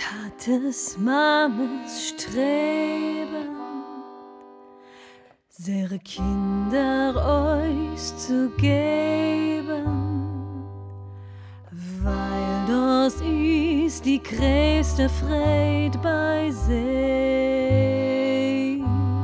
Tates Mames streben, ihre Kinder euch zu geben, weil das ist die größte Freude bei sie.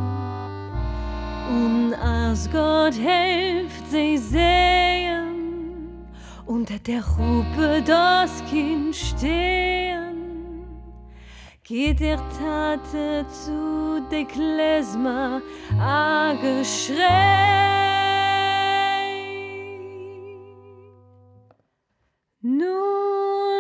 Und als Gott hilft, sie sehen, unter der Hupe das Kind stehen, geht der Tate zu de Klezmer a Geschrei. Nun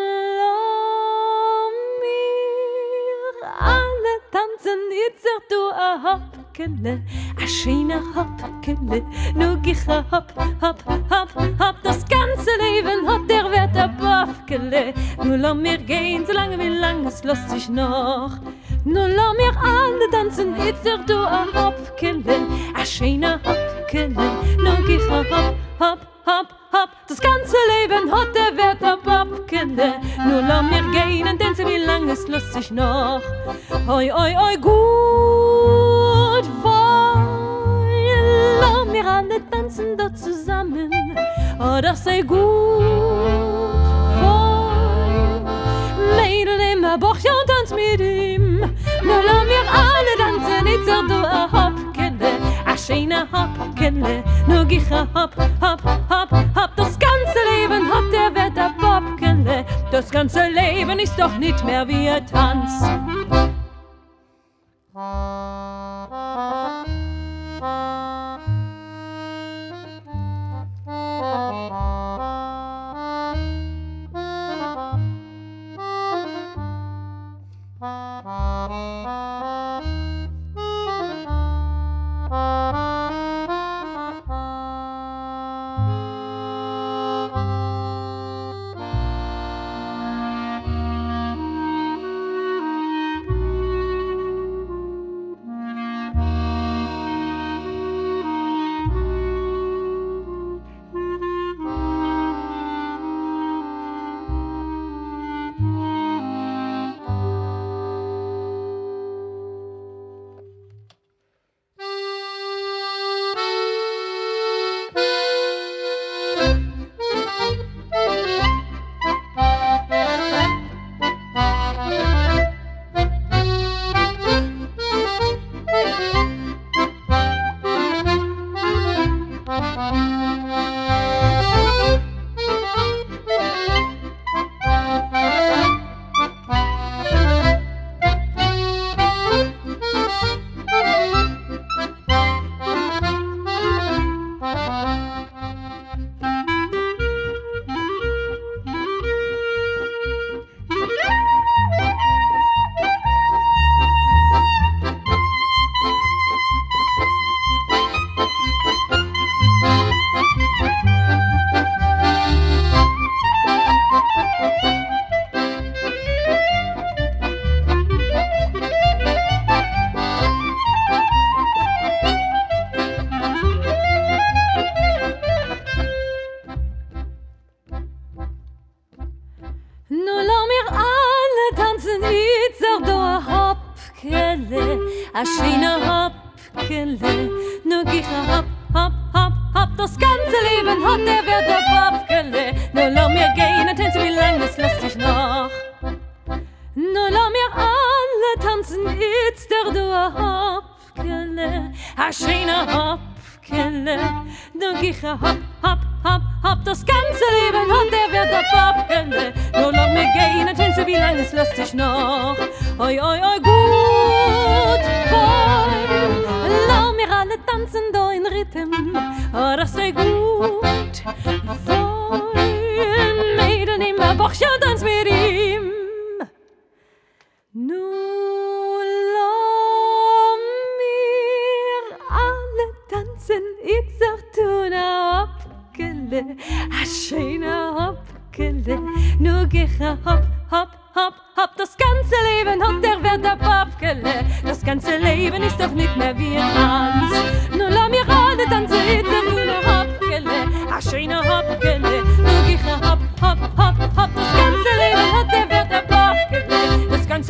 mir alle tanzen, jetzt du a Hopkele, a schöner Hopkele, nu gich a Hop, Hop, Hop, Hop, das ganze Leben hat der Wert a Hopkele. Nu lass mir gehen, so lange wie lang es lässt sich noch. Nu lass mir alle tanzen, jetzt du a Hopkele, a schöner Hopkele, nu gich a Hop, Hop, Hop, Hop, das ganze Leben hat der Wert a Hopkele. Nu lass mir gehen und tanzen, wie lang es lässt sich noch. Oi, oi, oi, gut, weil lass mir alle tanzen dort zusammen. Oh, das sei gut, weil Mädel immer boch ja und tanz mit ihm. Nur lass mir alle tanzen, jetzt du a Hopkele, a schöner Hopkele, nur gich a Hop, Hop, Hop, Hop. Das ganze Leben hat der Wert a Hopkele. Das ganze Leben ist doch nicht mehr wie ein Tanz. A schöner Hopkele, nu gich a Hop, Hop, Hop, Hop. Das ganze Leben hat der Wert a Hopkele. Nu lass mir gehen und tanzen, wie lang es lässt sich noch. Nu lass mir alle tanzen, jetzt du a Hopkele, a schöner Hopkele, nu gich a Hop, Hop, Hop, Hop. Das ganze Leben hat der Wert a Hopkele. Nu lass mir gehen und tanzen, wie lang es lässt sich noch. Oi, oi, oi, gut, voll. Lass mir alle tanzen da in Rhythm. Oh, das sei gut, voll. Mädel, nimm a Boch, ja, tanz mit ihm. Nu lass mir alle tanzen, jetzt du na Hopkele, a schöner Hopkele, nu gich a Hop, Hop, Hop, Hop. Das ganze Leben hat der Wert a Hopkele. Das ganze Leben ist doch nicht mehr wie ein Tanz. Nu lass mir alle tanzen, jetzt du na Hopkele, a schöner Hopkele, nu gich a Hop, Hop, Hop, Hop. Das ganze Leben hat der Wert a Hopkele. Das ganze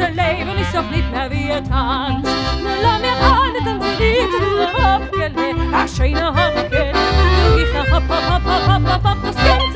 tanz. Nur lass mir alle tanzen, du Hopkele, a schöner Hopkele. Du gehst hopp, hopp, hopp, hopp, hopp, hopp, das ganze